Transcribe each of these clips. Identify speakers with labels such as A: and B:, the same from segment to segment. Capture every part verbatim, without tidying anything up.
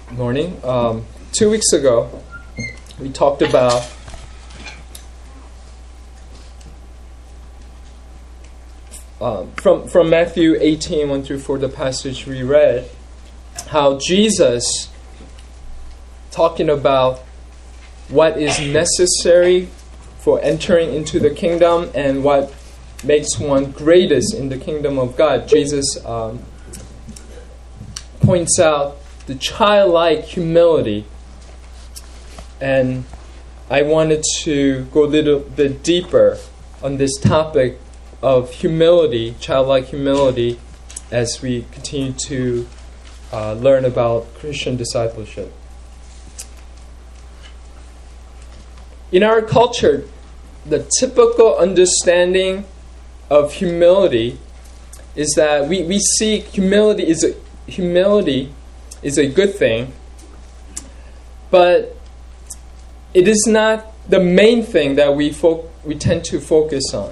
A: Morning. Um, two weeks ago, we talked about um, from from Matthew eighteen, one through four, the passage we read, how Jesus, talking about what is necessary for entering into the kingdom and what makes one greatest in the kingdom of God, Jesus um, points out the childlike humility. And I wanted to go a little bit deeper on this topic of humility, childlike humility, as we continue to uh, learn about Christian discipleship. In our culture, the typical understanding of humility is that we, we see humility is a, humility is a good thing, but it is not the main thing that we fo- we tend to focus on.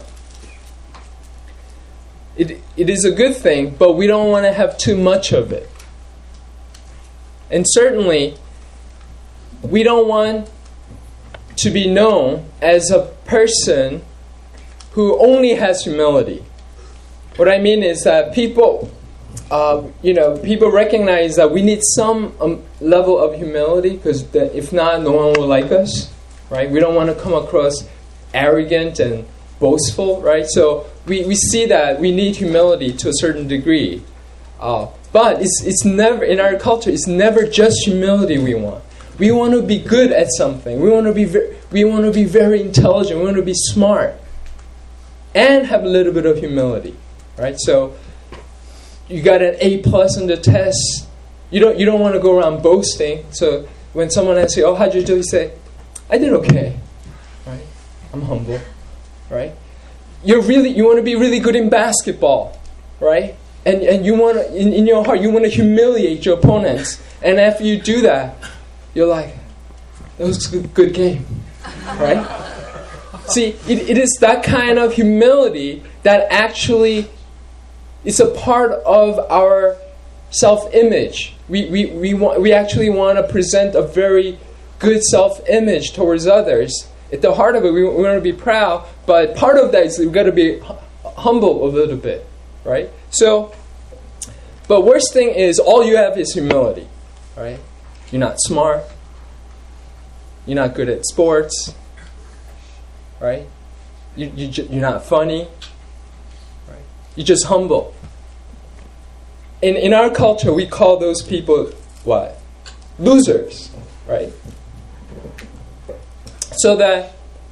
A: It it is a good thing, but we don't want to have too much of it. And certainly, we don't want to be known as a person who only has humility. What I mean is that people, uh, you know, people recognize that we need some um, level of humility, because if not, no one will like us, right? We don't want to come across arrogant and boastful, right? So we, we see that we need humility to a certain degree. Uh, but it's it's never, in our culture, it's never just humility we want. We want to be good at something. We want to be ve- we want to be very intelligent. We want to be smart, and have a little bit of humility, right? So you got an A plus on the test. You don't you don't want to go around boasting. So when someone asks you, "Oh, how'd you do?" You say, "I did okay." Right? I'm humble, right? You're really you want to be really good in basketball, right? And and you want to, in, in your heart, you want to humiliate your opponents. And after you do that, you're like, that was a good, good game, right? See, it, it is that kind of humility that actually is a part of our self-image. We we we want we actually want to present a very good self-image towards others. At the heart of it, we, we want to be proud, but part of that is we've got to be humble a little bit, right? So, but worst thing is all you have is humility, right? You're not smart. You're not good at sports, right? You, you ju- you're not funny, right? You're just humble. In in our culture, we call those people what? Losers, right? So that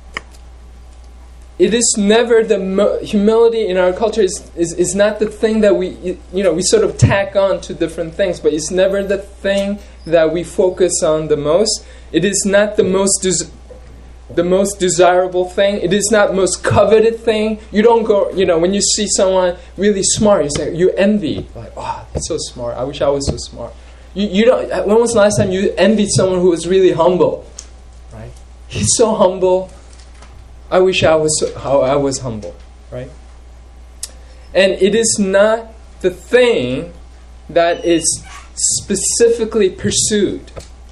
A: it is never the mo- humility in our culture is, is is not the thing that we you know we sort of tack on to different things, but it's never the thing that we focus on the most. It is not the most des- the most desirable thing. It is not the most coveted thing. You don't go, you know, when you see someone really smart, you say you envy, like, oh, that's so smart. I wish I was so smart. You you don't. When was the last time you envied someone who was really humble? Right? He's so humble. I wish I was so, how I was humble, right? And it is not the thing that is specifically pursued.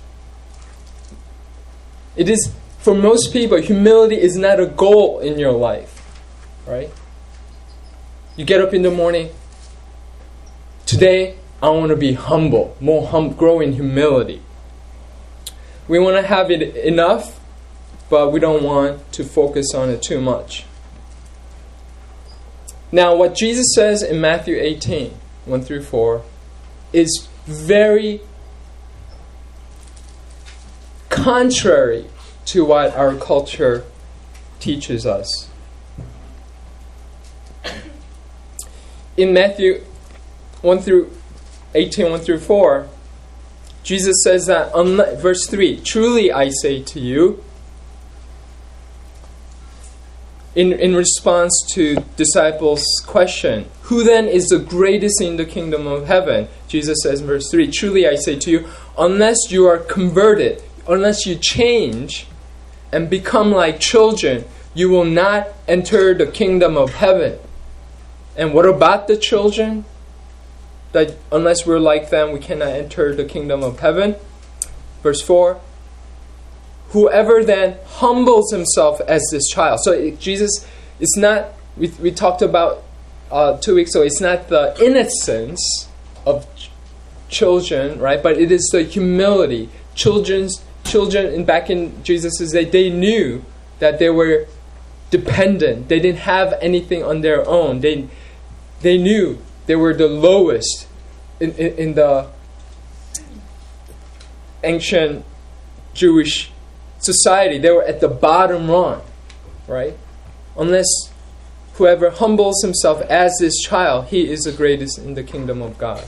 A: It is, for most people, humility is not a goal in your life, right? You get up in the morning, today I want to be humble, more hum- grow in humility. We want to have it enough, but we don't want to focus on it too much. Now, what Jesus says in Matthew eighteen, one through four, is very contrary to what our culture teaches us. In Matthew one through eighteen, one through four, Jesus says that, unless, verse three, truly I say to you, In, in response to disciples' question, who then is the greatest in the kingdom of heaven? Jesus says in verse three, truly I say to you, unless you are converted, unless you change and become like children, you will not enter the kingdom of heaven. And what about the children? That unless we're like them, we cannot enter the kingdom of heaven? Verse four, whoever then humbles himself as this child. So it, Jesus, it's not, we, we talked about uh, two weeks ago, it's not the innocence of ch- children, right? But it is the humility. Children's, children, and back in Jesus' day, they knew that they were dependent. They didn't have anything on their own. They, they knew they were the lowest in, in, in the ancient Jewish society. They were at the bottom rung, right? Unless whoever humbles himself as this child, he is the greatest in the kingdom of God.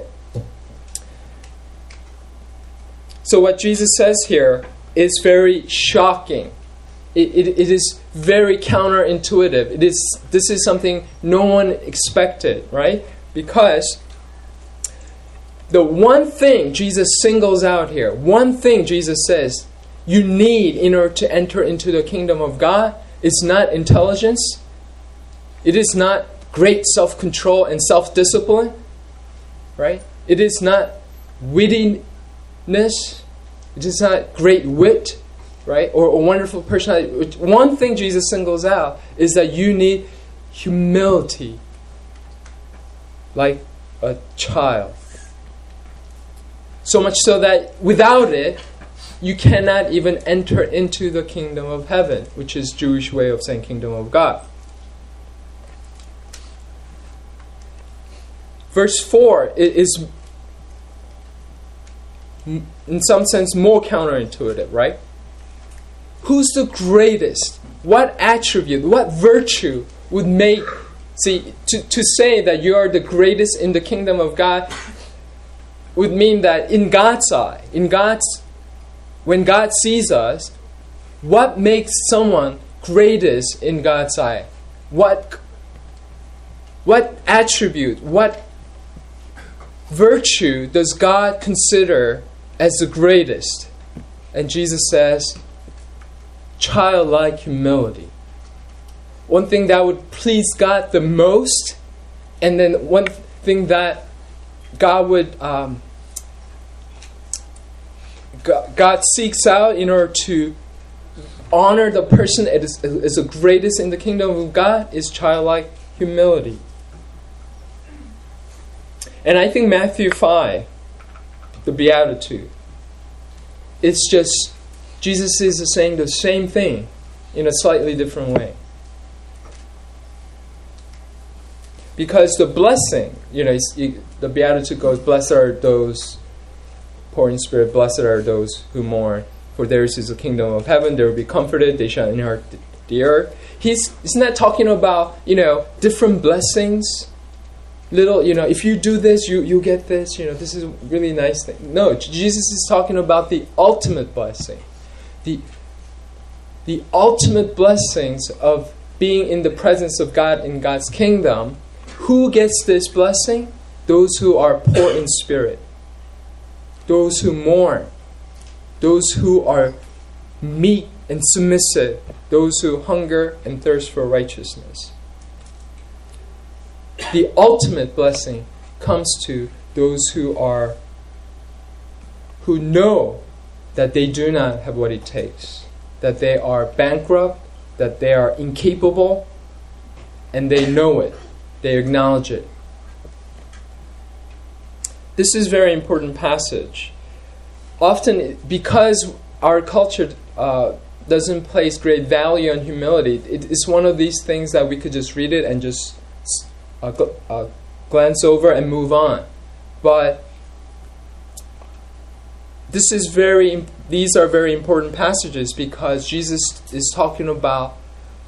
A: So what Jesus says here is very shocking. It, it, it is very counterintuitive. It is, this is something no one expected, right? Because the one thing Jesus singles out here, one thing Jesus says you need in order to enter into the kingdom of God is not intelligence. It is not great self-control and self-discipline, right? It is not wittiness. It is not great wit, right? Or a wonderful personality. One thing Jesus singles out is that you need humility, like a child. So much so that without it, you cannot even enter into the kingdom of heaven, which is Jewish way of saying kingdom of God. Verse four is, in some sense, more counterintuitive, right? Who's the greatest? What attribute, what virtue would make, see, to, to say that you are the greatest in the kingdom of God would mean that in God's eye, in God's, when God sees us, what makes someone greatest in God's eye? What, what attribute, what virtue does God consider as the greatest? And Jesus says, childlike humility. One thing that would please God the most, and then one thing that God would um, God seeks out in order to honor the person that is, is the greatest in the kingdom of God is childlike humility. And I think Matthew five, the Beatitude, it's just Jesus is saying the same thing in a slightly different way. Because the blessing, you know, the Beatitude goes, blessed are those poor in spirit, blessed are those who mourn, for theirs is the kingdom of heaven, they will be comforted, they shall inherit the earth. He's, he's not talking about, you know, different blessings, little, you know, if you do this, you, you get this, you know, this is a really nice thing. No, Jesus is talking about the ultimate blessing. The, the ultimate blessings of being in the presence of God in God's kingdom. Who gets this blessing? Those who are poor in spirit. Those who mourn. Those who are meek and submissive. Those who hunger and thirst for righteousness. The ultimate blessing comes to those who are, who know that they do not have what it takes. That they are bankrupt. That they are incapable. And they know it. They acknowledge it. This is a very important passage. Often, because our culture uh, doesn't place great value on humility, it, it's one of these things that we could just read it and just uh, gl- uh, glance over and move on. But this is very. These are very important passages because Jesus is talking about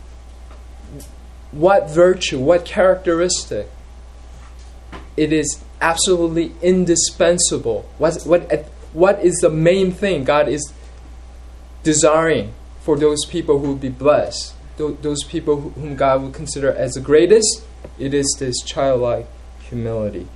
A: what virtue, what characteristic it is absolutely indispensable. What, what, what is the main thing God is desiring for those people who will be blessed? Those people whom God would consider as the greatest? It is this childlike humility.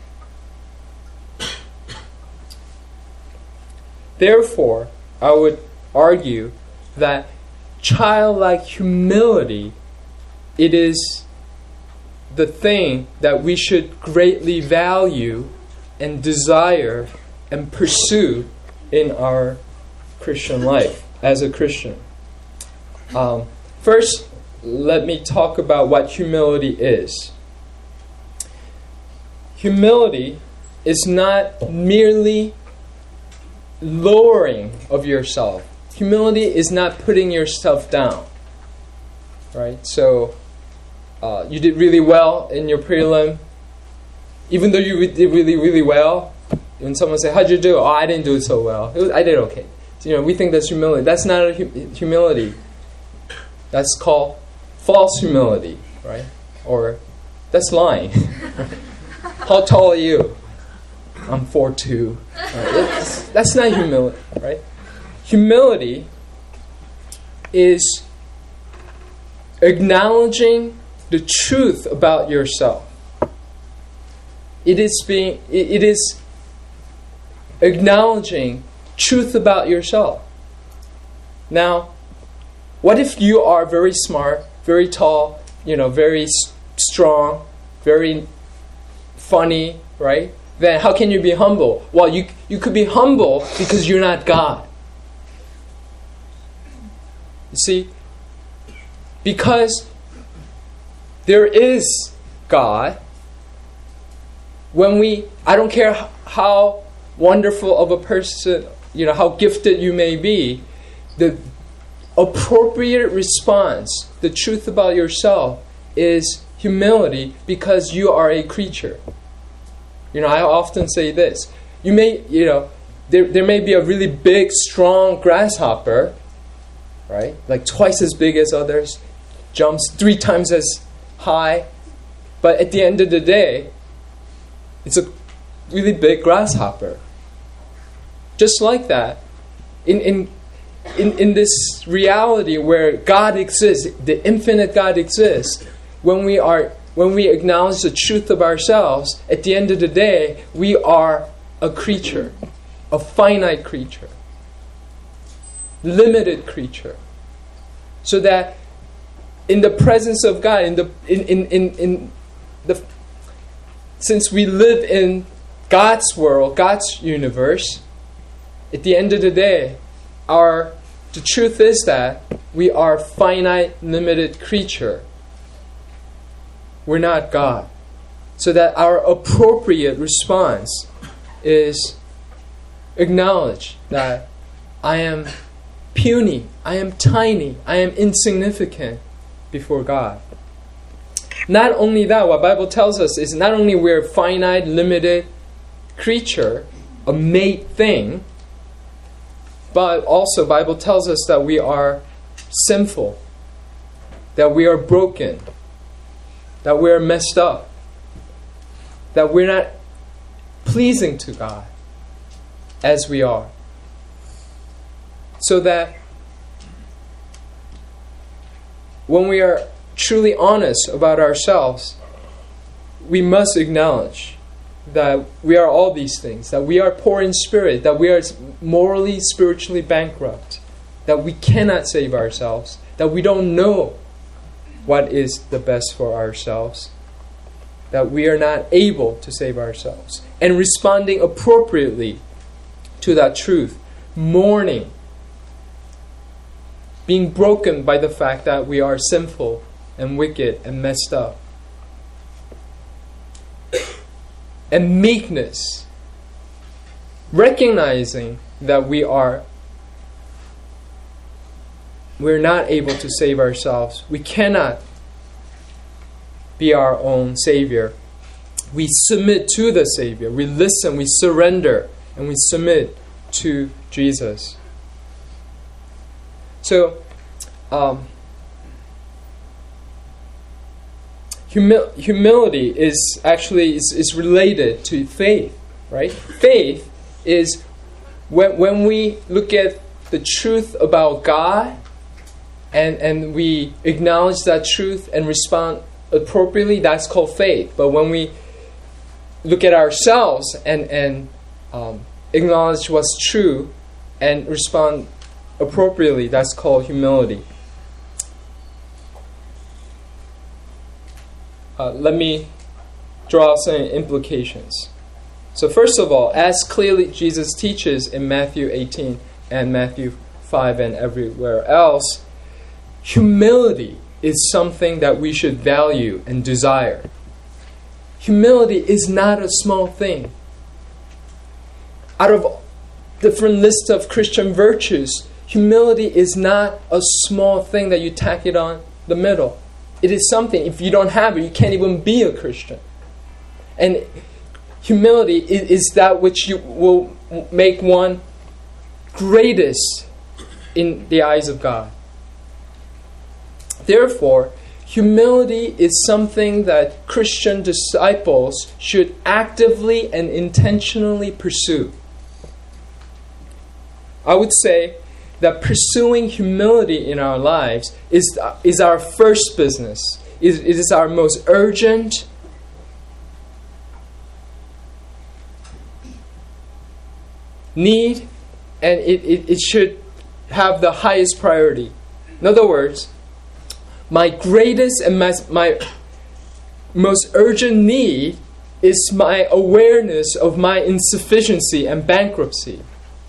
A: Therefore, I would argue that childlike humility, it is the thing that we should greatly value and desire and pursue in our Christian life as a Christian. Um, first, let me talk about what humility is. Humility is not merely lowering of yourself. Humility is not putting yourself down. Right? So, uh, you did really well in your prelim. Even though you re- did really, really well, when someone says, how'd you do? Oh, I didn't do it so well. It was, I did okay. So, you know, we think that's humility. That's not a hu- humility. That's called false humility, right? Or that's lying. How tall are you? I'm four two. Right? That's not humility, right? Humility is acknowledging the truth about yourself. It is being. It is acknowledging truth about yourself. Now, what if you are very smart, very tall, you know, very s- strong, very funny, right? Then how can you be humble? Well, you you could be humble because you're not God. You see, because there is God, when we, I don't care how wonderful of a person, you know, how gifted you may be, the appropriate response, the truth about yourself, is humility because you are a creature. You know, I often say this. You may, you know, there there may be a really big, strong grasshopper, right? Like twice as big as others, jumps three times as high. But at the end of the day, it's a really big grasshopper. Just like that, in in in, in this reality where God exists, the infinite God exists, when we are when we acknowledge the truth of ourselves, at the end of the day, we are a creature, a finite creature, limited creature. So that in the presence of God, in the in in, in, in the since we live in God's world, God's universe, at the end of the day, our the truth is that we are a finite, limited creature. We're not God. So that our appropriate response is acknowledge that I am puny, I am tiny, I am insignificant before God. Not only that, what the Bible tells us is not only we're a finite, limited creature, a made thing, but also the Bible tells us that we are sinful, that we are broken, that we are messed up, that we're not pleasing to God as we are. So that when we are truly honest about ourselves, we must acknowledge that we are all these things, that we are poor in spirit, that we are morally, spiritually bankrupt, that we cannot save ourselves, that we don't know what is the best for ourselves, that we are not able to save ourselves. And responding appropriately to that truth, mourning, being broken by the fact that we are sinful and wicked and messed up. And meekness, recognizing that we are we're not able to save ourselves. We cannot be our own Savior. We submit to the Savior. We listen, we surrender, and we submit to Jesus. So, um, Humil- humility is actually is, is related to faith, right? Faith is when when we look at the truth about God and, and we acknowledge that truth and respond appropriately, that's called faith. But when we look at ourselves and, and um, acknowledge what's true and respond appropriately, that's called humility. Uh, let me draw some implications. So first of all, as clearly Jesus teaches in Matthew eighteen, and Matthew five and everywhere else, humility is something that we should value and desire. Humility is not a small thing. Out of different lists of Christian virtues, humility is not a small thing that you tack it on the middle. It is something, if you don't have it, you can't even be a Christian. And humility is, is that which you will make one greatest in the eyes of God. Therefore, humility is something that Christian disciples should actively and intentionally pursue. I would say that pursuing humility in our lives is, is our first business. It, it is our most urgent need, and it, it, it should have the highest priority. In other words, my greatest and my, my most urgent need is my awareness of my insufficiency and bankruptcy.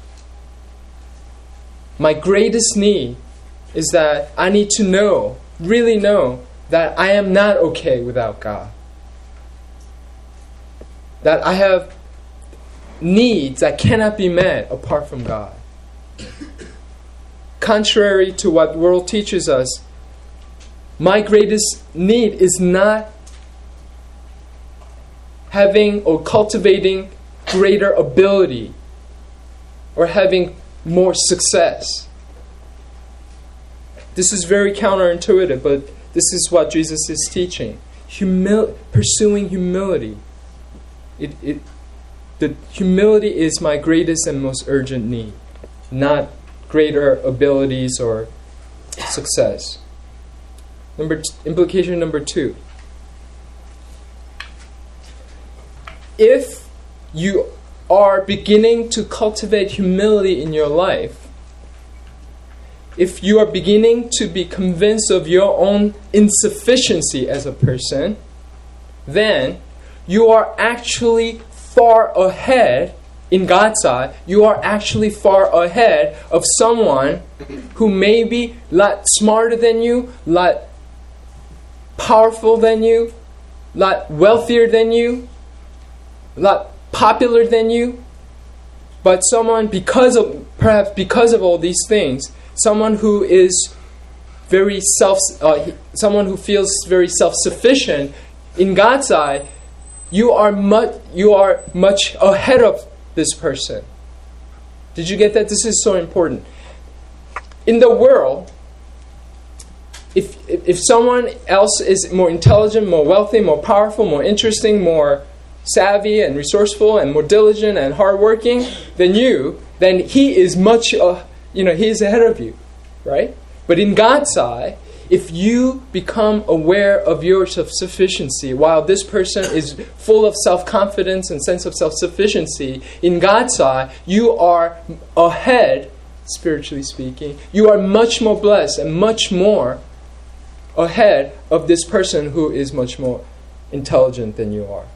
A: My greatest need is that I need to know, really know, that I am not okay without God. That I have needs that cannot be met apart from God. Contrary to what the world teaches us, my greatest need is not having or cultivating greater ability or having more success. This is very counterintuitive, but this is what Jesus is teaching. Humil- pursuing humility. It, it, the humility is my greatest and most urgent need, not greater abilities or success. Number t- implication number two. If you are beginning to cultivate humility in your life, if you are beginning to be convinced of your own insufficiency as a person, then you are actually far ahead in God's eye. You are actually far ahead of someone who may be a lot smarter than you, a lot powerful than you, a lot wealthier than you, a lot popular than you, but someone, because of perhaps because of all these things, someone who is very self, uh, someone who feels very self-sufficient in God's eye, you are much you are much ahead of this person. Did you get that? This is so important. In the world, if if, if someone else is more intelligent, more wealthy, more powerful, more interesting, more savvy and resourceful and more diligent and hardworking than you, then he is much, uh, you know, he is ahead of you, right? But in God's eye, if you become aware of your self-sufficiency, while this person is full of self-confidence and sense of self-sufficiency, in God's eye, you are ahead, spiritually speaking. You are much more blessed and much more ahead of this person who is much more intelligent than you are.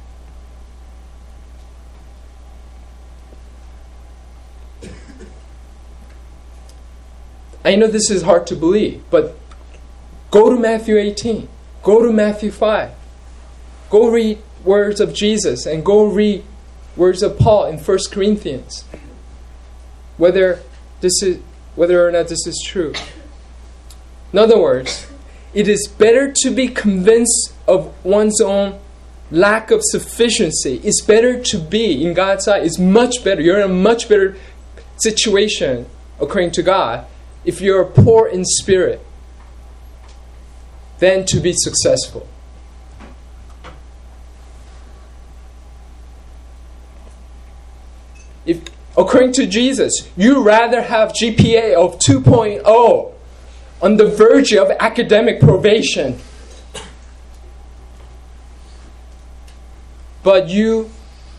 A: I know this is hard to believe, but go to Matthew eighteen. Go to Matthew five. Go read words of Jesus and go read words of Paul in First Corinthians. Whether this is whether or not this is true. In other words, it is better to be convinced of one's own lack of sufficiency. It's better to be in God's eye. It's much better. You're in a much better situation according to God if you're poor in spirit than to be successful. If, according to Jesus, you rather have G P A of two point oh on the verge of academic probation, but you,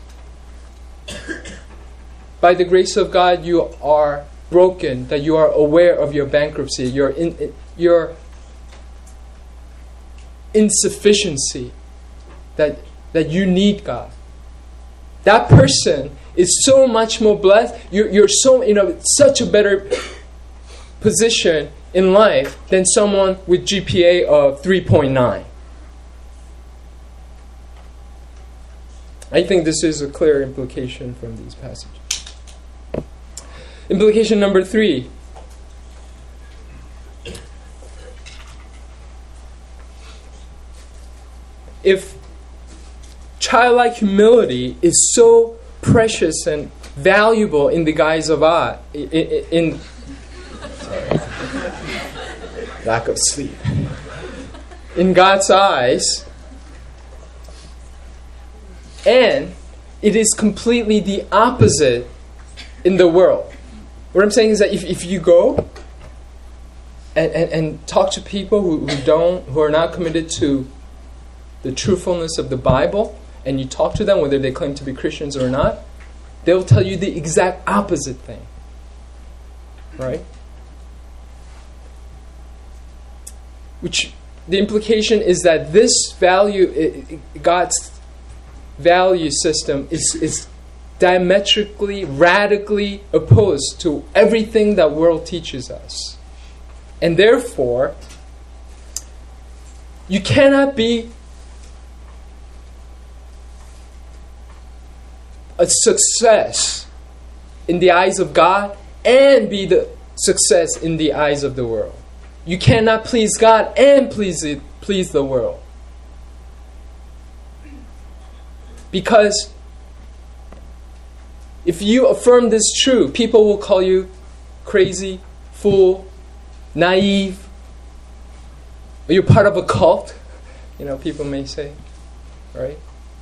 A: by the grace of God, you are broken, that you are aware of your bankruptcy, your in, your insufficiency, that that you need God. That person is so much more blessed. You're, you're so, you know, such a better position in life than someone with G P A of three point nine. I think this is a clear implication from these passages. Implication number three. If childlike humility is so precious and valuable in the eyes of God, in, in, in sorry, lack of sleep, in God's eyes, and it is completely the opposite in the world. What I'm saying is that if, if you go and, and, and talk to people who, who don't, who are not committed to the truthfulness of the Bible, and you talk to them, whether they claim to be Christians or not, they'll tell you the exact opposite thing. Right? Which, the implication is that this value, God's value system is, is diametrically, radically opposed to everything that world teaches us. And therefore, you cannot be a success in the eyes of God and be the success in the eyes of the world. You cannot please God and please it, please the world. Because if you affirm this truth, people will call you crazy, fool, naive. Or you're part of a cult, you know, people may say, right?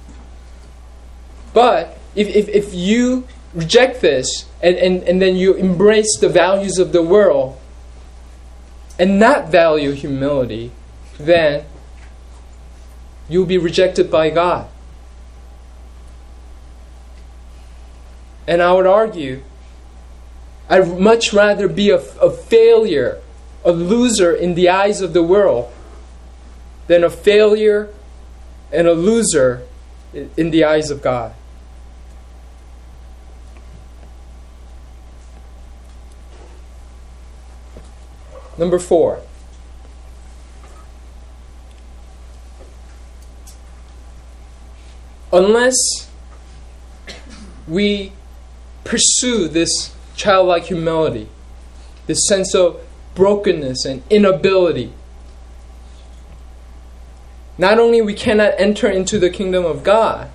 A: But if if, if you reject this and, and, and then you embrace the values of the world and not value humility, then you'll be rejected by God. And I would argue, I'd much rather be a, a failure, a loser in the eyes of the world, than a failure and a loser in the eyes of God. Number four. Unless we pursue this childlike humility, this sense of brokenness and inability, not only we cannot enter into the kingdom of God,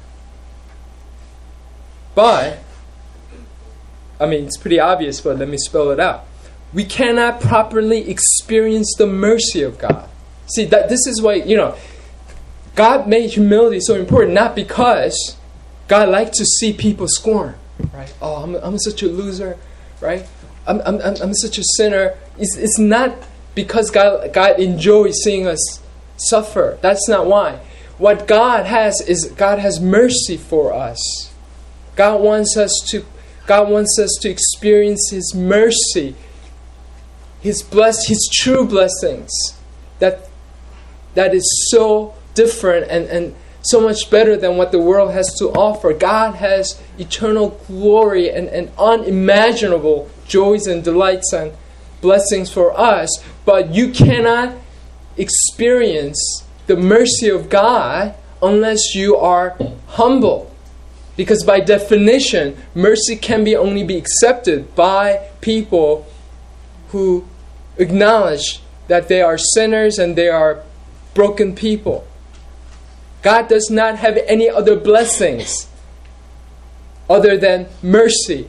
A: but, I mean, it's pretty obvious, but let me spell it out. We cannot properly experience the mercy of God. See, that this is why, you know, God made humility so important, not because God likes to see people scorn, right? Oh, I'm, I'm such a loser, right? I'm, I'm, I'm such a sinner. It's, it's not because God, God enjoys seeing us suffer. That's not why. What God has is God has mercy for us. God wants us to, God wants us to experience His mercy, His bless, His true blessings. That that is so different and, and so much better than what the world has to offer. God has eternal glory and, and unimaginable joys and delights and blessings for us. But you cannot experience the mercy of God unless you are humble. Because by definition, mercy can be only be accepted by people who acknowledge that they are sinners and they are broken people. God does not have any other blessings other than mercy.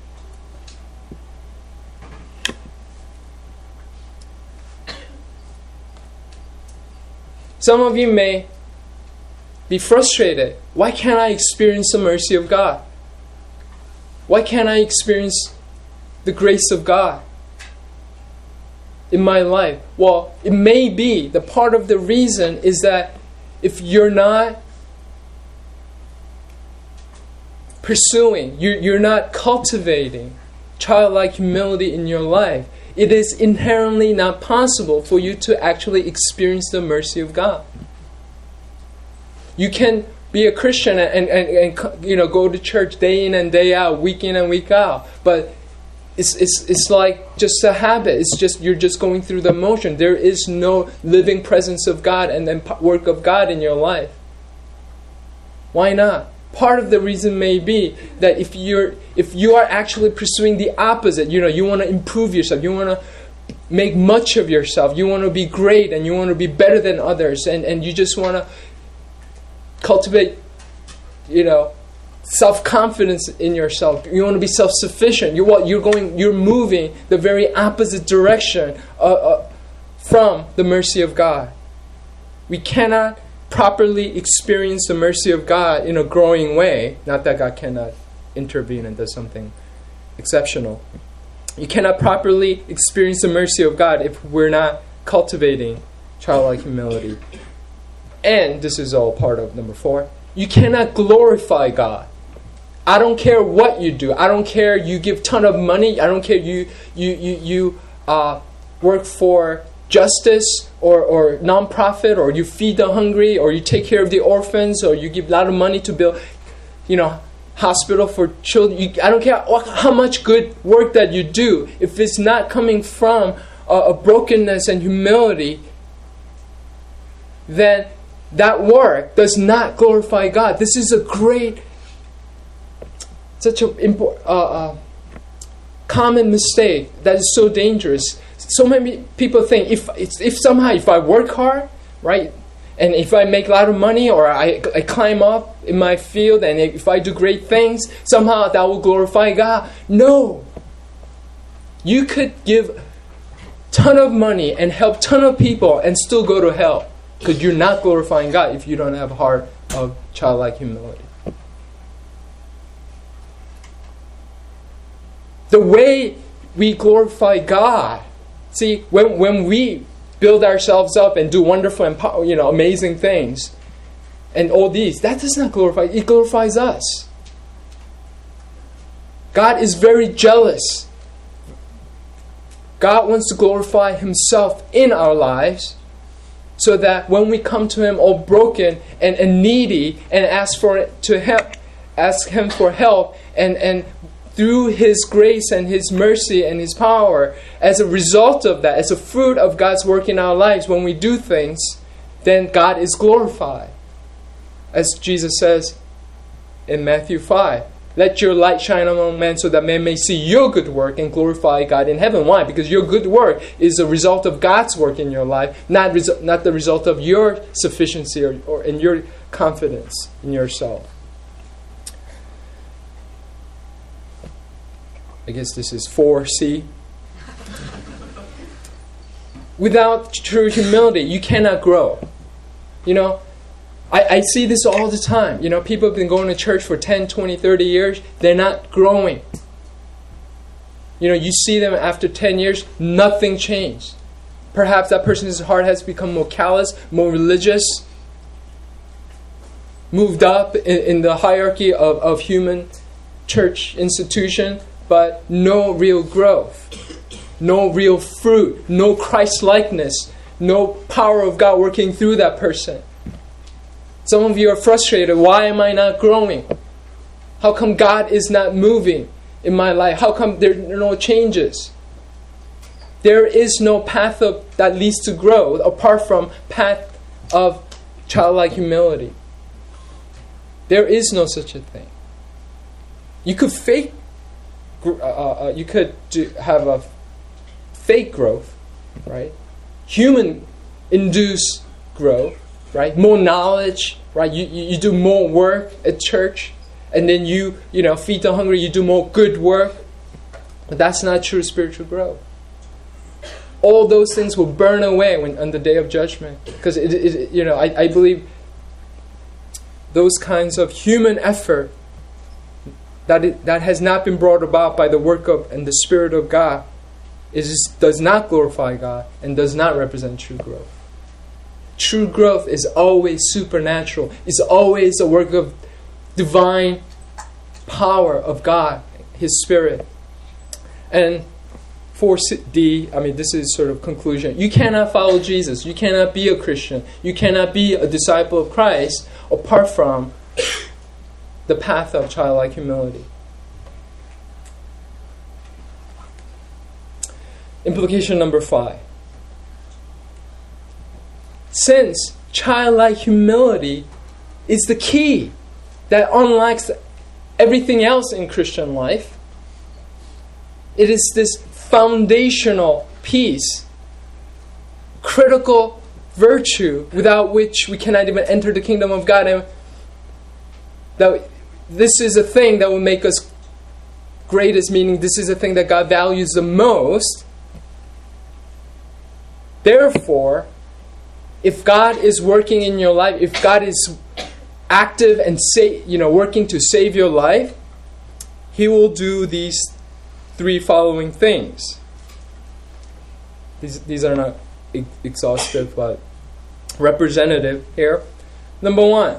A: Some of you may be frustrated. Why can't I experience the mercy of God? Why can't I experience the grace of God in my life? Well, it may be the part of the reason is that if you're not pursuing, you're, you're not cultivating childlike humility in your life, it is inherently not possible for you to actually experience the mercy of God. You can be a Christian and, and, and you know go to church day in and day out, week in and week out, but it's it's it's like just a habit. It's just you're just going through the motion. There is no living presence of God and then work of God in your life. Why not? Part of the reason may be that if you're if you are actually pursuing the opposite, you know, you want to improve yourself, you want to make much of yourself, you want to be great and you want to be better than others, and, and you just want to cultivate, you know, self-confidence in yourself. You want to be self-sufficient. You're what you're going. You're moving the very opposite direction uh, uh, from the mercy of God. We cannot properly experience the mercy of God in a growing way. Not that God cannot intervene and does something exceptional. You cannot properly experience the mercy of God if we're not cultivating childlike humility. And this is all part of number four. You cannot glorify God. I don't care what you do. I don't care you give ton of money. I don't care you you you you uh, work for justice or or nonprofit, or you feed the hungry, or you take care of the orphans, or you give a lot of money to build, you know, hospital for children. You, I don't care how much good work that you do. If it's not coming from a, a brokenness and humility, then that work does not glorify God. This is a great, such a import, uh, uh, common mistake that is so dangerous. So many people think if if somehow if I work hard, right, and if I make a lot of money, or I, I climb up in my field, and if I do great things, somehow that will glorify God. No. You could give a ton of money and help ton of people and still go to hell, because you're not glorifying God if you don't have a heart of childlike humility. The way we glorify God, see, when when we build ourselves up and do wonderful and you know amazing things, and all these, that does not glorify. It glorifies us. God is very jealous. God wants to glorify Himself in our lives, so that when we come to Him all broken and, and needy and ask for to help, ask Him for help, and, and through His grace and His mercy and His power, as a result of that, as a fruit of God's work in our lives, when we do things, then God is glorified. As Jesus says in Matthew five, let your light shine among men so that men may see your good work and glorify God in heaven. Why? Because your good work is a result of God's work in your life, not, resu- not the result of your sufficiency or, or in your confidence in yourself. I guess this is four C. Without true humility, you cannot grow. You know, I, I see this all the time. You know, people have been going to church for ten, twenty, thirty years. They're not growing. You know, you see them after ten years, nothing changed. Perhaps that person's heart has become more callous, more religious, moved up in, in the hierarchy of, of human church institution, but no real growth, no real fruit, no Christ-likeness, no power of God working through that person. Some of you are frustrated. Why am I not growing? How come God is not moving in my life? How come there are no changes? There is no path of, that leads to growth apart from path of childlike humility. There is no such a thing. You could fake, uh, uh, you could do, have a fake growth, right? Human-induced growth, right? More knowledge, right? You, you you do more work at church, and then you you know feed the hungry. You do more good work, but that's not true spiritual growth. All those things will burn away when on the day of judgment, because it, it you know I, I believe those kinds of human effort that it, that has not been brought about by the work of and the Spirit of God is does not glorify God and does not represent true growth. True growth is always supernatural. It's always a work of divine power of God, His Spirit. And four D, I mean, this is sort of conclusion. You cannot follow Jesus. You cannot be a Christian. You cannot be a disciple of Christ apart from the path of childlike humility. Implication number five. Since childlike humility is the key that unlocks everything else in Christian life, it is this foundational piece, critical virtue, without which we cannot even enter the kingdom of God. And that this is a thing that will make us greatest, meaning this is a thing that God values the most. Therefore, if God is working in your life, if God is active and sa- you know, working to save your life, He will do these three following things. These, these are not e- exhaustive, but representative here. Number one,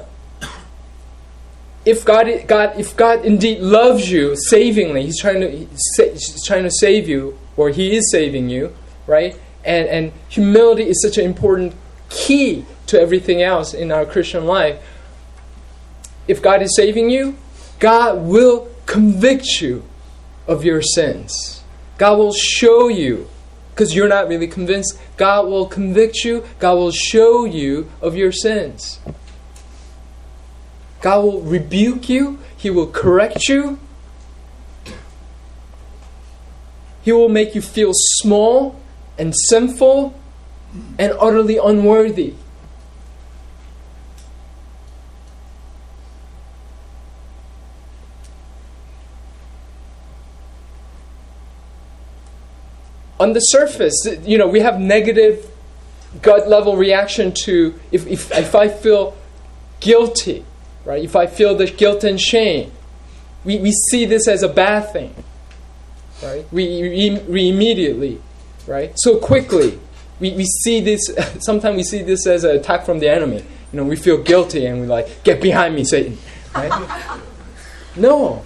A: if God, God, if God indeed loves you savingly, He's trying to, He's trying to save you, or He is saving you, right? And and humility is such an important key to everything else in our Christian life. If God is saving you, God will convict you of your sins. God will show you, because you're not really convinced. God will convict you. God will show you of your sins. God will rebuke you. He will correct you. He will make you feel small and sinful and utterly unworthy. On the surface, you know, we have negative gut level reaction to if, if, if I feel guilty, right? If I feel the guilt and shame, we, we see this as a bad thing, right? We, we, we immediately, right? So quickly, we, we see this, sometimes we see this as an attack from the enemy. You know, we feel guilty and we like, get behind me, Satan, right? No.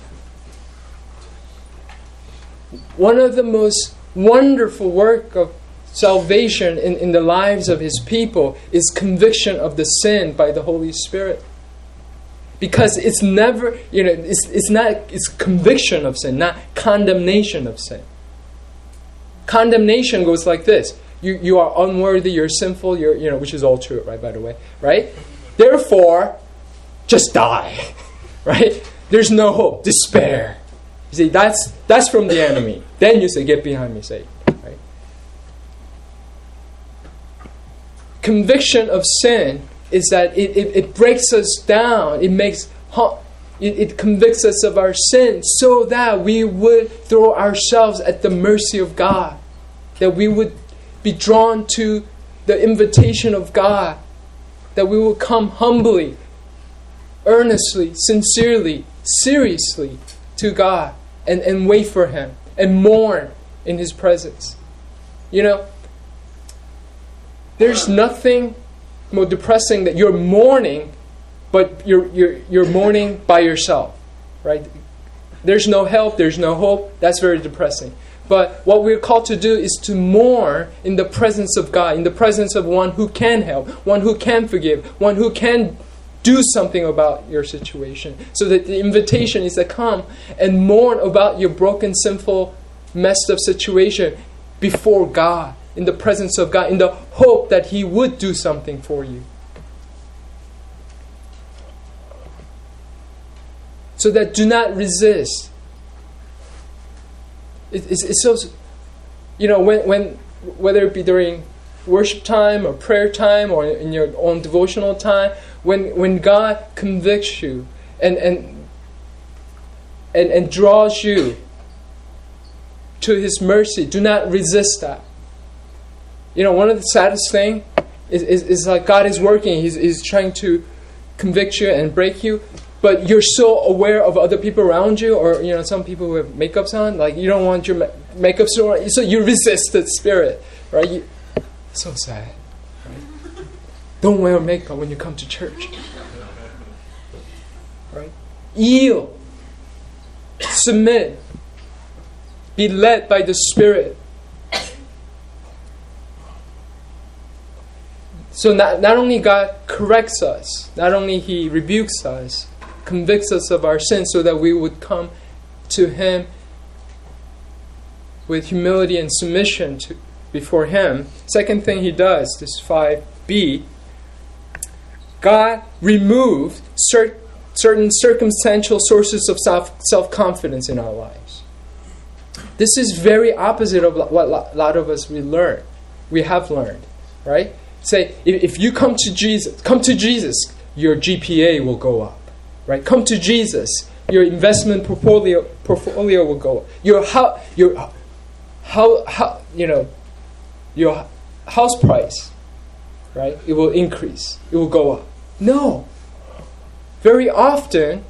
A: One of the most wonderful work of salvation in, in the lives of His people is conviction of the sin by the Holy Spirit. Because it's never, you know, it's it's not, it's conviction of sin, not condemnation of sin. Condemnation goes like this. You you are unworthy, you're sinful, you're, you know, which is all true, right, by the way, right? Therefore, just die, right? There's no hope, despair. You see, that's that's from the enemy. Then you say, get behind me, Satan. Right? Conviction of sin is that it, it, it breaks us down. It makes it, it convicts us of our sin so that we would throw ourselves at the mercy of God. That we would be drawn to the invitation of God. That we will come humbly, earnestly, sincerely, seriously to God. And, and wait for Him and mourn in His presence. You know, there's nothing more depressing that you're mourning, but you're you're you're mourning by yourself, right? There's no help, there's no hope. That's very depressing. But what we're called to do is to mourn in the presence of God, in the presence of one who can help, one who can forgive, one who can do something about your situation. So that the invitation is to come and mourn about your broken, sinful, messed up situation before God, in the presence of God, in the hope that He would do something for you. So that do not resist. It, it's, it's so, you know, when when whether it be during worship time or prayer time or in your own devotional time, when when God convicts you and and and, and draws you to His mercy, do not resist that. You know, one of the saddest things is, is, is like God is working. He's, he's trying to convict you and break you, but you're so aware of other people around you, or, you know, some people who have makeups on, like you don't want your ma- makeup on, so you resist the Spirit, right? You, so sad. Right? Don't wear makeup when you come to church. Right? Yield. Submit. Be led by the Spirit. So not, not only God corrects us, not only He rebukes us, convicts us of our sins so that we would come to Him with humility and submission to, before Him. Second thing He does, this five B, God removed cert, certain circumstantial sources of self, self-confidence in our lives. This is very opposite of what a lot of us we learn, we have learned, right? Say, if, if you come to Jesus, come to Jesus, your G P A will go up, right? Come to Jesus, your investment portfolio portfolio will go up. Your how your how how you know your house price, right? It will increase. It will go up. No. Very often,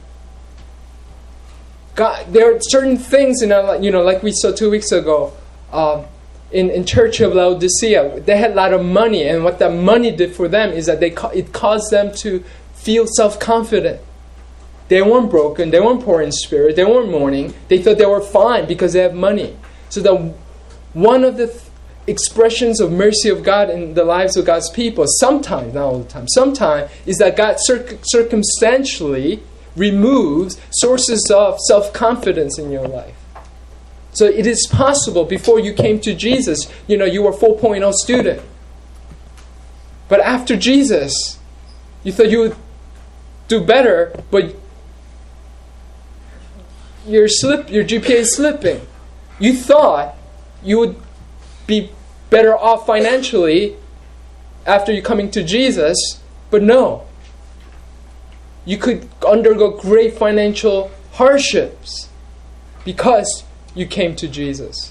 A: God, there are certain things in our, you know, like we saw two weeks ago, um, in in Church of Laodicea, they had a lot of money, and what that money did for them is that they it caused them to feel self-confident. They weren't broken. They weren't poor in spirit. They weren't mourning. They thought they were fine because they have money. So that one of the th- expressions of mercy of God in the lives of God's people, sometimes, not all the time, sometimes, is that God circ- circumstantially removes sources of self-confidence in your life. So it is possible before you came to Jesus, you know, you were four point oh student. But after Jesus, you thought you would do better, but your slip, your G P A is slipping. You thought you would be better off financially after you coming to Jesus, but no. You could undergo great financial hardships because you came to Jesus.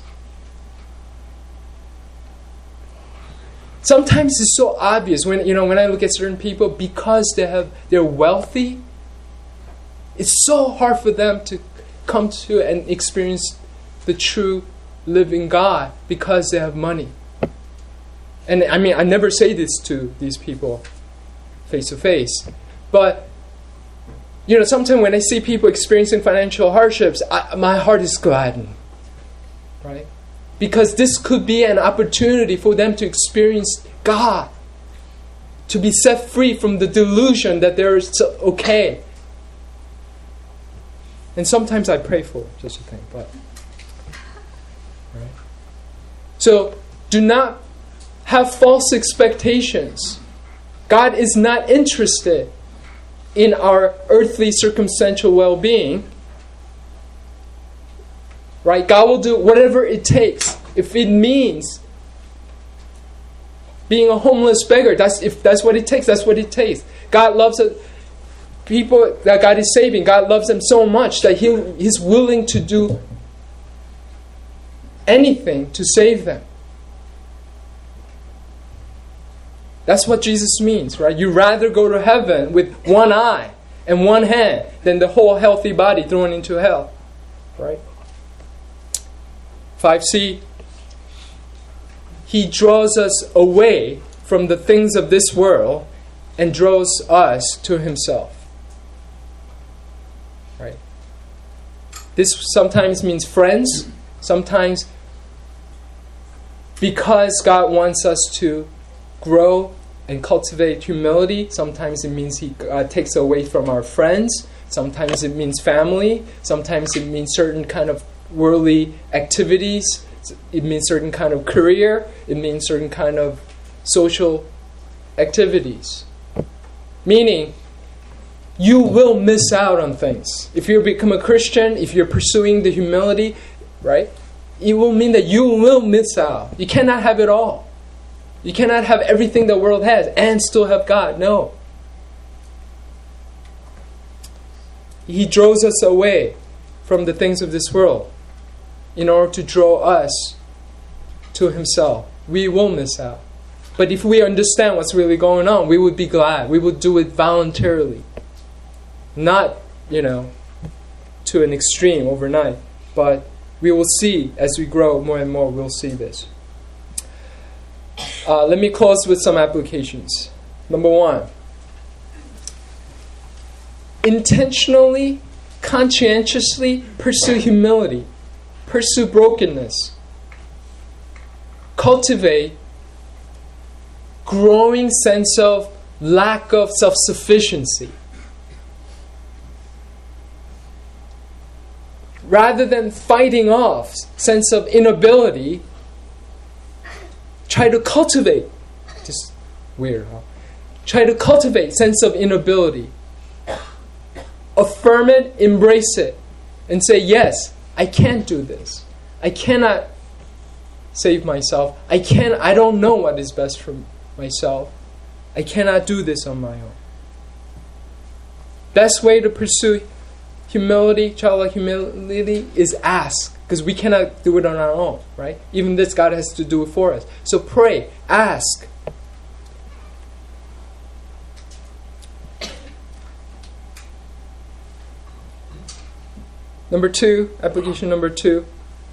A: Sometimes it's so obvious when you know when I look at certain people, because they have they're wealthy, it's so hard for them to come to and experience the true living God because they have money. And I mean, I never say this to these people face to face, but you know, sometimes when I see people experiencing financial hardships, I, my heart is gladdened, right? Because this could be an opportunity for them to experience God, to be set free from the delusion that they're okay. And sometimes I pray for such a thing, but right? So do not have false expectations. God is not interested in our earthly circumstantial well-being. Right? God will do whatever it takes. If it means being a homeless beggar, that's if that's what it takes, that's what it takes. God loves it. People that God is saving, God loves them so much that he, He's willing to do anything to save them. That's what Jesus means, right? You'd rather go to heaven with one eye and one hand than the whole healthy body thrown into hell, right? five C, He draws us away from the things of this world and draws us to Himself. Right? This sometimes means friends, sometimes because God wants us to grow and cultivate humility. Sometimes it means He uh, takes away from our friends. Sometimes it means family. Sometimes it means certain kind of worldly activities. It means certain kind of career. It means certain kind of social activities. Meaning, you will miss out on things. If you become a Christian, if you're pursuing the humility, right, it will mean that you will miss out. You cannot have it all. You cannot have everything the world has and still have God. No. He draws us away from the things of this world in order to draw us to Himself. We will miss out. But if we understand what's really going on, we would be glad. We would do it voluntarily. Not, you know, to an extreme overnight. But we will see as we grow more and more, we'll see this. Uh, let me close with some applications. Number one. Intentionally, conscientiously pursue humility. Pursue brokenness. Cultivate growing sense of lack of self-sufficiency. rather than fighting off sense of inability, try to cultivate. Just weird, huh? Try to cultivate sense of inability. Affirm it, embrace it, and say, yes, I can't do this. I cannot save myself. I can't, I don't know what is best for myself. I cannot do this on my own. Best way to pursue humility, childlike humility, is ask. Because we cannot do it on our own, right? Even this, God has to do it for us. So pray, ask. Number two, application number two.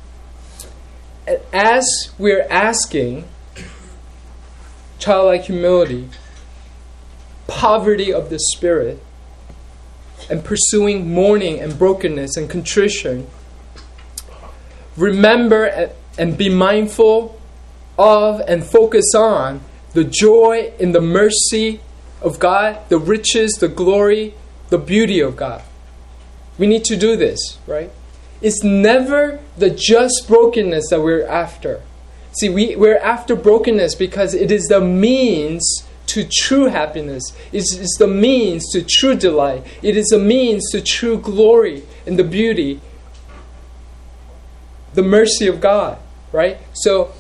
A: As we're asking childlike humility, poverty of the spirit, and pursuing mourning and brokenness and contrition, remember and be mindful of and focus on the joy and the mercy of God, the riches, the glory, the beauty of God. We need to do this, right? It's never the just brokenness that we're after. See, we, we're after brokenness because it is the means to true happiness. It's, it's the means to true delight. It is the means to true glory and the beauty, the mercy of God, right? So,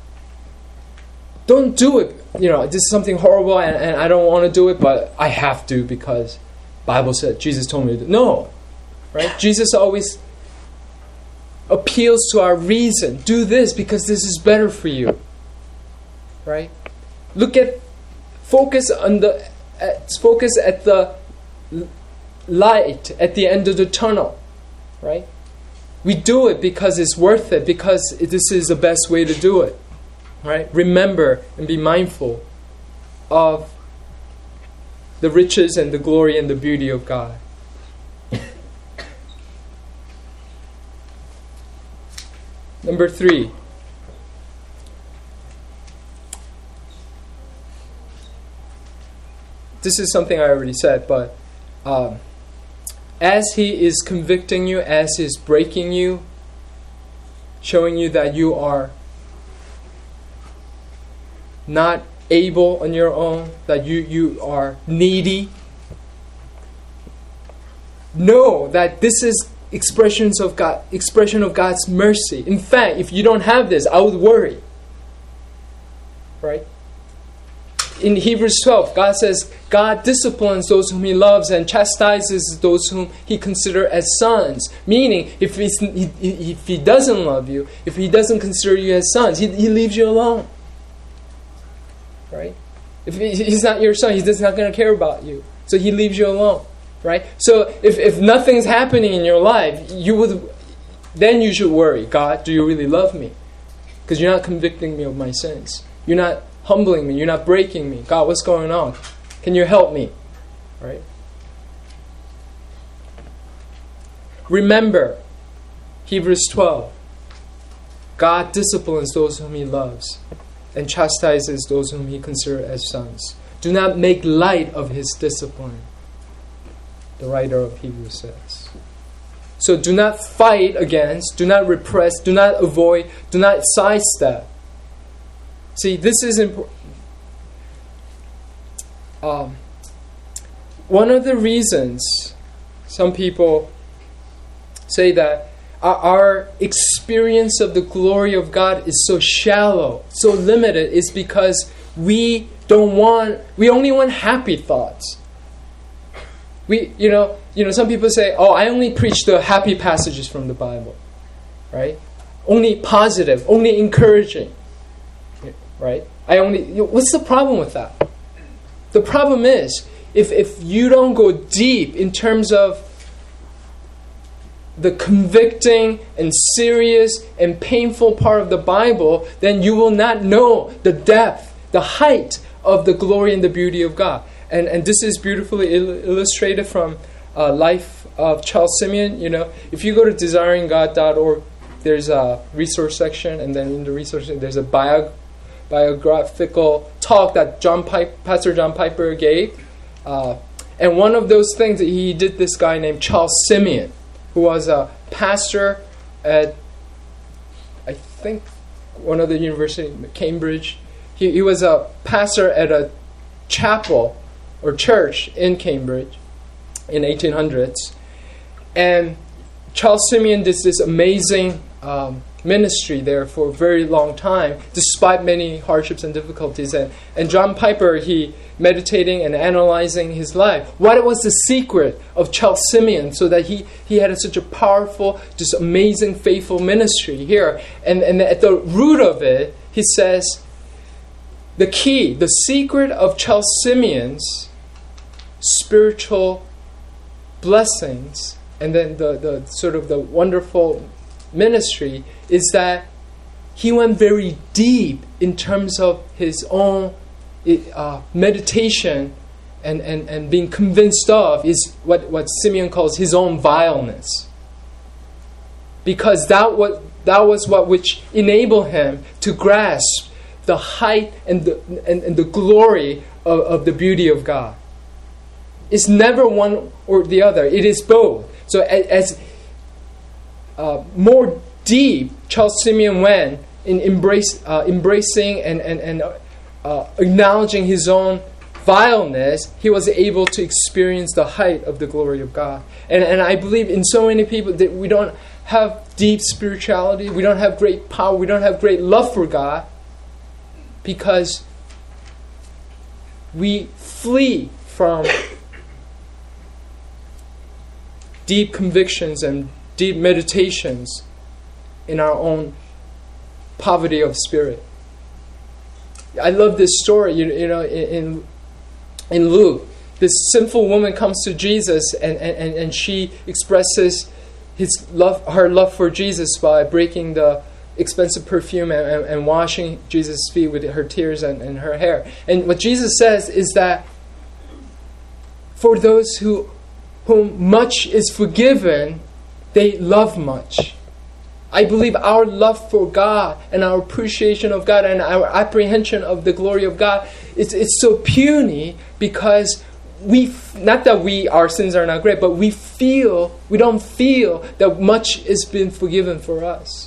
A: don't do it. You know, this is something horrible and, and I don't want to do it, but I have to because Bible said, Jesus told me to do it. No. Right? Jesus always appeals to our reason. Do this because this is better for you. Right? Look at, focus on the, at, focus at the light at the end of the tunnel. Right? We do it because it's worth it, because this is the best way to do it. Right? Remember and be mindful of the riches and the glory and the beauty of God. Number three. This is something I already said, but um, as He is convicting you, as He is breaking you, showing you that you are not able on your own, that you, you are needy, know that this is expressions of God, expression of God's mercy. In fact, if you don't have this, I would worry. Right? In Hebrews twelve, God says, God disciplines those whom He loves and chastises those whom He considers as sons. Meaning, if, he's, he, if He doesn't love you, if He doesn't consider you as sons, He, he leaves you alone. Right? If He's not your son, He's just not going to care about you. So He leaves you alone. Right? So if, if nothing's happening in your life, you would then you should worry. God, do you really love me? Because you're not convicting me of my sins. You're not humbling me. You're not breaking me. God, what's going on? Can you help me? Right? Remember, Hebrews twelve. God disciplines those whom He loves and chastises those whom He considers as sons. Do not make light of His discipline, the writer of Hebrews says. So do not fight against, do not repress, do not avoid, do not sidestep. See, this is important. Um, one of the reasons some people say that our, our experience of the glory of God is so shallow, so limited, is because we don't want, we only want happy thoughts. We, you know, you know, some people say, "Oh, I only preach the happy passages from the Bible," right? Only positive, only encouraging, right? I only. You know, what's the problem with that? The problem is if if you don't go deep in terms of the convicting and serious and painful part of the Bible, then you will not know the depth, the height of the glory and the beauty of God. And and this is beautifully il- illustrated from uh, Life of Charles Simeon. You know, if you go to desiring god dot org, there's a resource section, and then in the resource there's a bio, biographical talk that John Pipe, Pastor John Piper gave. Uh, and one of those things that he did, this guy named Charles Simeon, who was a pastor at, I think, one of the university, Cambridge. He, he was a pastor at a chapel or church in Cambridge in eighteen hundreds. And Charles Simeon did this amazing um, ministry there for a very long time, despite many hardships and difficulties. And, and John Piper, he meditating and analyzing his life. What was the secret of Charles Simeon so that he, he had a, such a powerful, just amazing, faithful ministry here? And, and at the root of it, he says, the key, the secret of Charles Simeon's spiritual blessings, and then the, the sort of the wonderful ministry, is that he went very deep in terms of his own uh, meditation and, and, and being convinced of is what, what Simeon calls his own vileness. Because that was, that was what which enabled him to grasp the height and the, and, and the glory of, of the beauty of God. It's never one or the other. It is both. So as, as uh, more deep Charles Simeon went in embrace, uh, embracing and, and, and uh, acknowledging his own vileness, he was able to experience the height of the glory of God. And, and I believe in so many people that we don't have deep spirituality, we don't have great power, we don't have great love for God, because we flee from deep convictions and deep meditations in our own poverty of spirit. I love this story. You, you know, in in Luke, this sinful woman comes to Jesus, and, and, and she expresses his love, her love for Jesus by breaking the expensive perfume and, and, and washing Jesus' feet with her tears and, and her hair. And what Jesus says is that for those who whom much is forgiven, they love much. I believe our love for God and our appreciation of God and our apprehension of the glory of God, it's, it's so puny because we, not that we, our sins are not great, but we feel, we don't feel that much is been forgiven for us.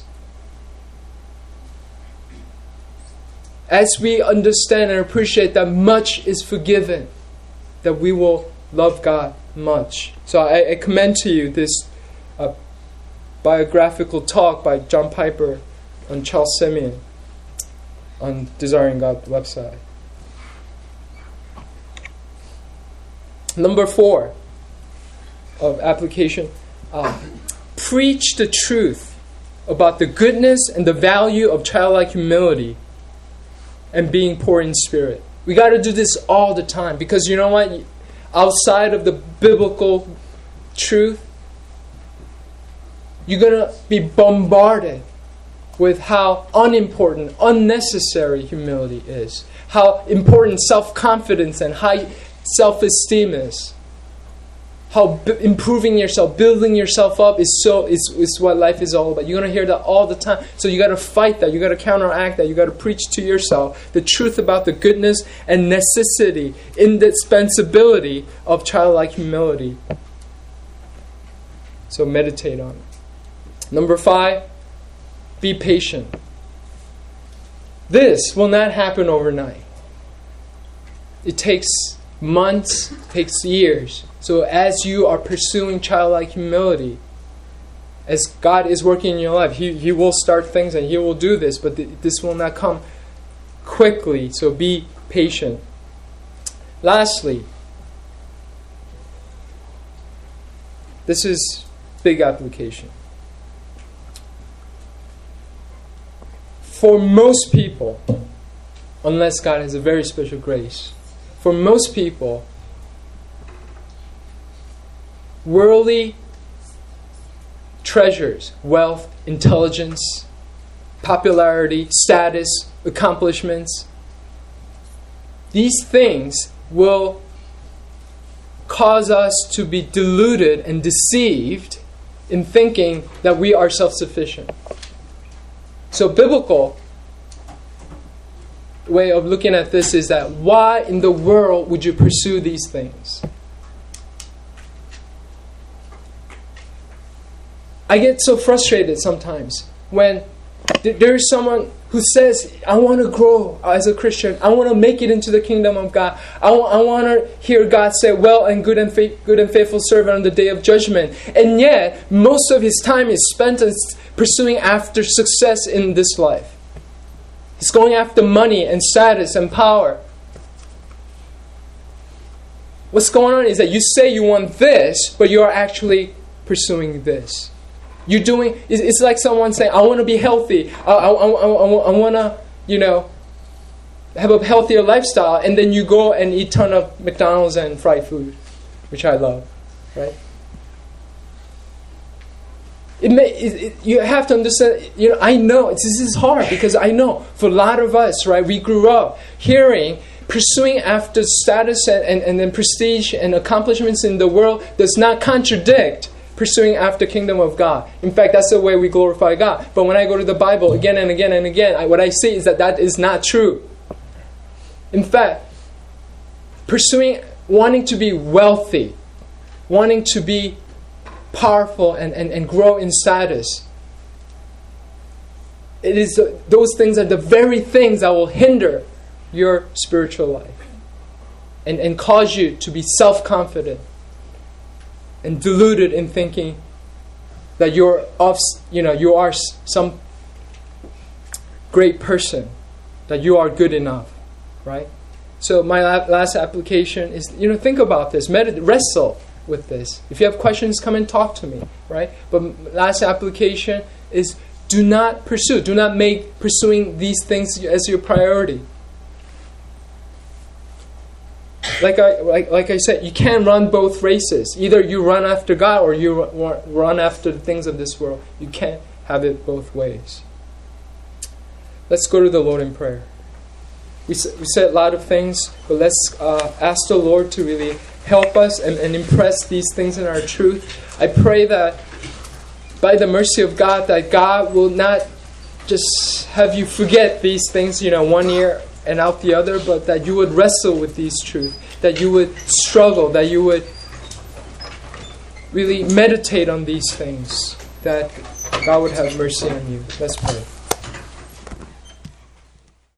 A: As we understand and appreciate that much is forgiven, that we will love God much. So I, I commend to you this uh, biographical talk by John Piper on Charles Simeon on Desiring God website. Number four of application, uh, preach the truth about the goodness and the value of childlike humility and being poor in spirit. We got to do this all the time, because you know what? Outside of the biblical truth, you're going to be bombarded with how unimportant, unnecessary humility is. How important self-confidence and high self-esteem is. How b- improving yourself, building yourself up is so is, is what life is all about. You're going to hear that all the time. So you got to fight that. You got to counteract that. You got to preach to yourself the truth about the goodness and necessity, indispensability of childlike humility. So meditate on it. Number five, be patient. This will not happen overnight. It takes months, it takes years. So as you are pursuing childlike humility, as God is working in your life, He, he will start things and He will do this, but th- this will not come quickly. So be patient. Lastly, this is big application. For most people, unless God has a very special grace, for most people, worldly treasures, wealth, intelligence, popularity, status, accomplishments, these things will cause us to be deluded and deceived in thinking that we are self-sufficient. So biblical way of looking at this is that why in the world would you pursue these things? I get so frustrated sometimes when th- there's someone who says, I want to grow as a Christian. I want to make it into the kingdom of God. I, w- I want to hear God say, well and good and, fa- good and faithful servant on the day of judgment. And yet, most of his time is spent in pursuing after success in this life. He's going after money and status and power. What's going on is that you say you want this, but you are actually pursuing this. You're doing, it's like someone saying, I want to be healthy. I, I, I, I, I want to, you know, have a healthier lifestyle. And then you go and eat a ton of McDonald's and fried food, which I love, right? It may, it, it, you have to understand, you know, I know, this is hard because I know for a lot of us, right, we grew up hearing, pursuing after status and, and, and then prestige and accomplishments in the world does not contradict pursuing after kingdom of God. In fact, that's the way we glorify God. But when I go to the Bible again and again and again, I, what I see is that that is not true. In fact, pursuing, wanting to be wealthy, wanting to be powerful and, and, and grow in status, it is uh, those things are the very things that will hinder your spiritual life and, and cause you to be self-confident and deluded in thinking that you're off, you know, you are some great person, that you are good enough, right? So my last application is, you know, think about this, medit- wrestle with this. If you have questions, come and talk to me, right? But last application is do not pursue, do not make pursuing these things as your priority. Like I like, like I said, you can't run both races. Either you run after God or you run after the things of this world. You can't have it both ways. Let's go to the Lord in prayer. We, we said a lot of things, but let's uh, ask the Lord to really help us and, and impress these things in our truth. I pray that by the mercy of God, that God will not just have you forget these things, you know, one year and out the other, but that you would wrestle with these truths, that you would struggle, that you would really meditate on these things, that God would have mercy on you. Let's pray.